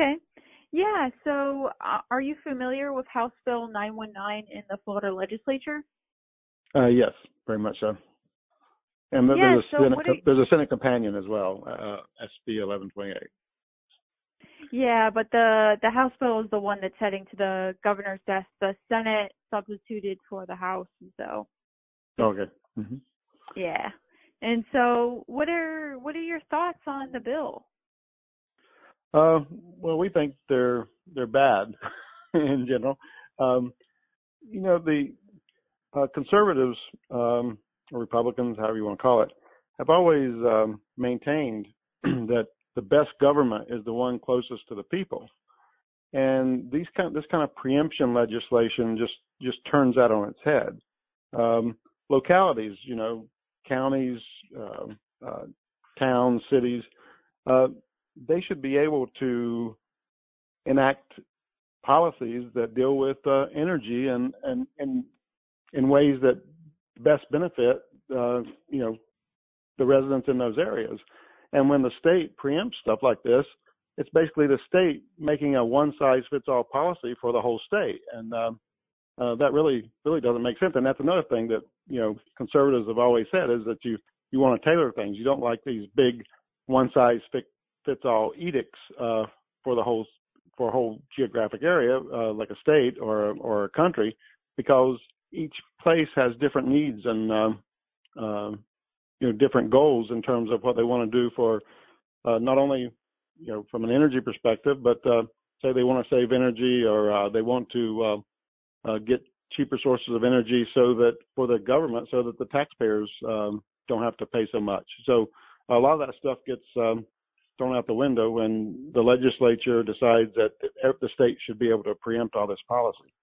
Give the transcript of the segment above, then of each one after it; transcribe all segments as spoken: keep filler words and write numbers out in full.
Okay. Yeah, so uh, are you familiar with House Bill nine one nine in the Florida legislature? Uh, yes, very much so. And Yeah, there's a so Senate, what are there's a Senate companion as well, uh, S B eleven twenty-eight. Yeah, but the the House bill is the one that's heading to the governor's desk. The Senate substituted for the House, and so Okay. hmm yeah. And so, what are what are your thoughts on the bill? Uh, well, we think they're they're bad in general. Um, you know, the uh, conservatives um, or Republicans, however you want to call it, have always um, maintained that the best government is the one closest to the people. And these kind, this kind of preemption legislation just just turns that on its head. Um, localities, you know, counties, uh, uh, towns, cities, uh, they should be able to enact policies that deal with uh, energy and and and in ways that best benefit uh, you know the residents in those areas. And when the state preempts stuff like this, it's basically the state making a one-size-fits-all policy for the whole state, and uh, uh, that really really doesn't make sense. And that's another thing that you know conservatives have always said is that you you want to tailor things. You don't like these big one-size-fits-all edicts uh, for the whole for a whole geographic area uh, like a state or or a country, because each place has different needs and uh, uh, you know different goals in terms of what they want to do for uh, not only you know from an energy perspective, but uh, say they want to save energy or uh, they want to uh, uh, get cheaper sources of energy so that for the government, so that the taxpayers um, don't have to pay so much. So a lot of that stuff gets um, thrown out the window when the legislature decides that the state should be able to preempt all this policy.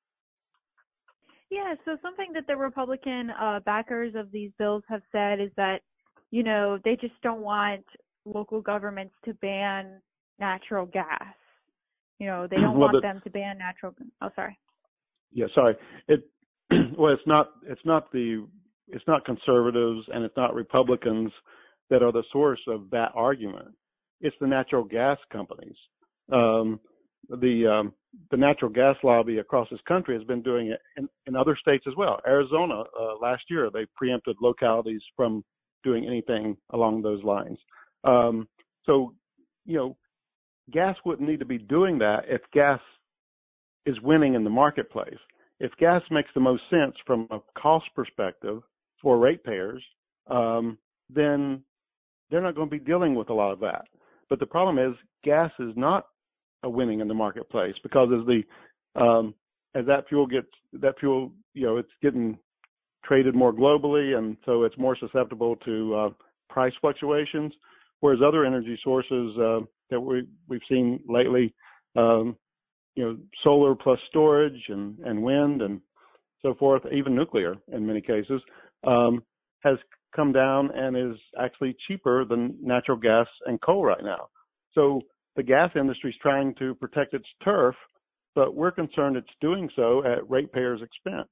Yeah, so something that the Republican uh, backers of these bills have said is that, you know, they just don't want local governments to ban natural gas. You know, they don't well, want the, them to ban natural. Oh, sorry. yeah, sorry. It well, it's not it's not the it's not conservatives and it's not Republicans that are the source of that argument. It's the natural gas companies. Um, the um, the natural gas lobby across this country has been doing it in, in other states as well. Arizona uh, last year they preempted localities from doing anything along those lines. Um, so you know, gas wouldn't need to be doing that if gas is winning in the marketplace. If gas makes the most sense from a cost perspective for ratepayers, um, then they're not going to be dealing with a lot of that. But the problem is gas is not a winning in the marketplace because as the um, as that fuel gets that fuel you know it's getting traded more globally, and so it's more susceptible to uh, price fluctuations. Whereas other energy sources uh, that we we've seen lately, um, you know, solar plus storage and, and wind and so forth, even nuclear in many cases, um, has come down and is actually cheaper than natural gas and coal right now. So the gas industry is trying to protect its turf, but we're concerned it's doing so at ratepayers' expense.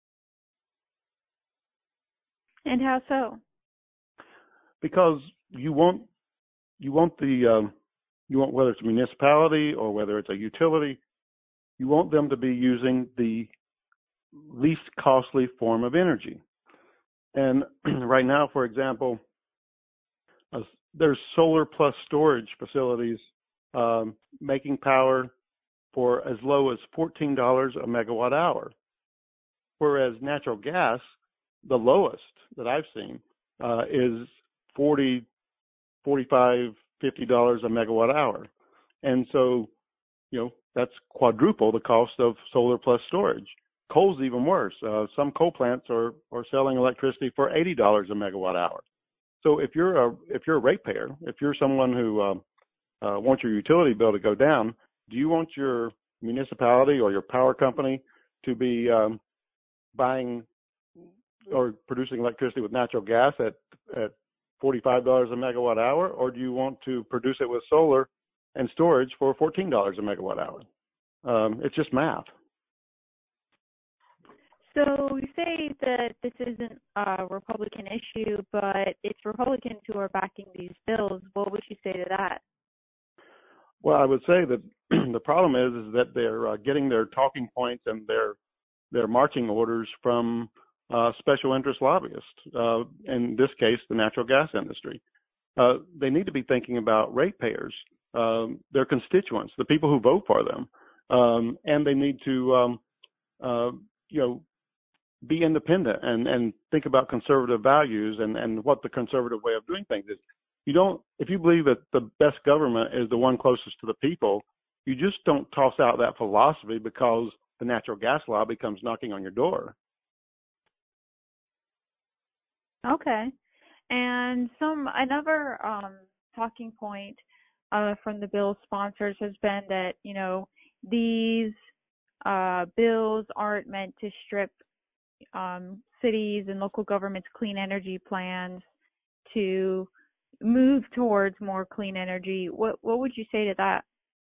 And how so? Because you want you want the um, you want whether it's a municipality or whether it's a utility, you want them to be using the least costly form of energy. And right now, for example, uh, there's solar plus storage facilities um, making power for as low as fourteen dollars a megawatt hour, whereas natural gas, the lowest that I've seen, uh, is forty, forty-five, fifty dollars a megawatt hour. And so, you know, that's quadruple the cost of solar plus storage. Coal's even worse. Uh, some coal plants are, are selling electricity for eighty dollars a megawatt hour. So if you're a if you're a ratepayer, if you're someone who um, uh, wants your utility bill to go down, do you want your municipality or your power company to be um, buying or producing electricity with natural gas at at forty-five dollars a megawatt hour, or do you want to produce it with solar and storage for fourteen dollars a megawatt hour? Um, it's just math. So you say that this isn't a Republican issue, but it's Republicans who are backing these bills. What would you say to that? Well, I would say that the problem is is that they're uh, getting their talking points and their their marching orders from uh, special interest lobbyists. Uh, in this case, the natural gas industry. Uh, they need to be thinking about ratepayers, um, their constituents, the people who vote for them, um, and they need to, um, uh, you know, be independent and, and think about conservative values and, and what the conservative way of doing things is. You don't, if you believe that the best government is the one closest to the people, you just don't toss out that philosophy because the natural gas lobby comes knocking on your door. Okay. And some another um, talking point uh, from the bill sponsors has been that, you know, these uh, bills aren't meant to strip um, cities and local governments' clean energy plans to move towards more clean energy. What what would you say to that?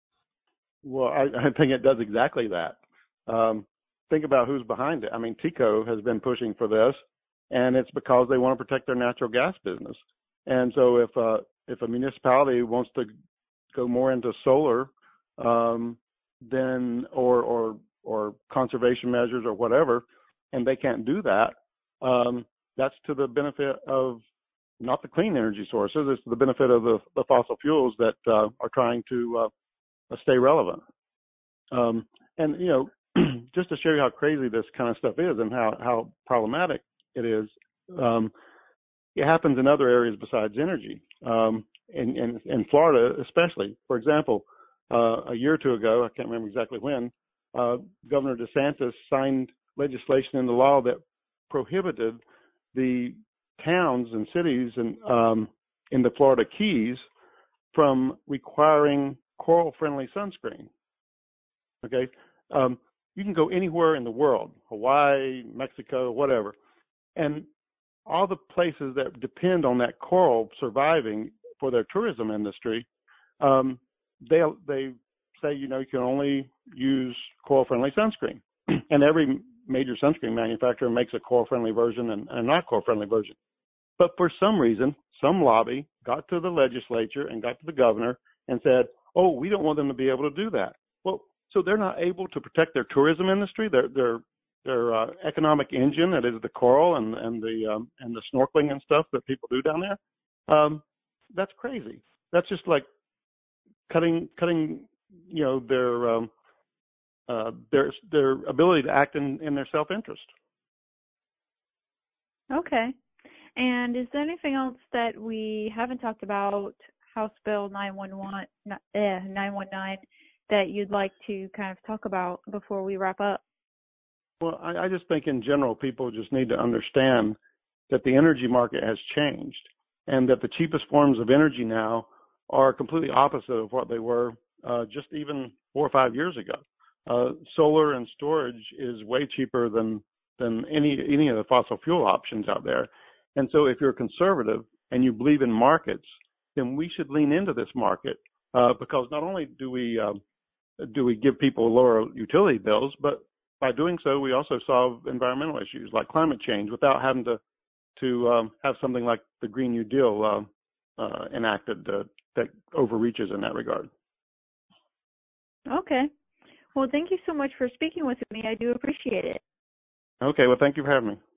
Well, I, I think it does exactly that. Um, think about who's behind it. I mean, TECO has been pushing for this, and it's because they want to protect their natural gas business. And so, if uh, if a municipality wants to go more into solar, um, then or or or conservation measures or whatever, and they can't do that, um, that's to the benefit of not the clean energy sources. It's to the benefit of the, the fossil fuels that uh, are trying to uh, stay relevant. Um, and you know, just to show you how crazy this kind of stuff is and how how problematic it is, um, it happens in other areas besides energy. Um, in, in in Florida, especially. For example, uh, a year or two ago, I can't remember exactly when, uh, Governor DeSantis signed legislation into law that prohibited the towns and cities in um, in the Florida Keys from requiring coral-friendly sunscreen. Okay, um, you can go anywhere in the world, Hawaii, Mexico, whatever, and all the places that depend on that coral surviving for their tourism industry, um, they they say, you know, you can only use coral-friendly sunscreen, and every major sunscreen manufacturer makes a coral-friendly version and a not coral-friendly version. But for some reason, some lobby got to the legislature and got to the governor and said, oh, we don't want them to be able to do that. Well, so they're not able to protect their tourism industry, their their their uh, economic engine that is the coral and and the um, and the snorkeling and stuff that people do down there. Um, that's crazy. That's just like cutting cutting you know their um, uh, their their ability to act in, in their self-interest. Okay. And is there anything else that we haven't talked about, House Bill nine one one, eh, nine one nine, that you'd like to kind of talk about before we wrap up? Well, I, I just think in general, people just need to understand that the energy market has changed and that the cheapest forms of energy now are completely opposite of what they were uh, just even four or five years ago. Uh, solar and storage is way cheaper than than any any of the fossil fuel options out there. And so if you're a conservative and you believe in markets, then we should lean into this market uh, because not only do we uh, do we give people lower utility bills, but by doing so, we also solve environmental issues like climate change without having to to um, have something like the Green New Deal uh, uh, enacted uh, that overreaches in that regard. Okay. Well, thank you so much for speaking with me. I do appreciate it. Okay. Well, thank you for having me.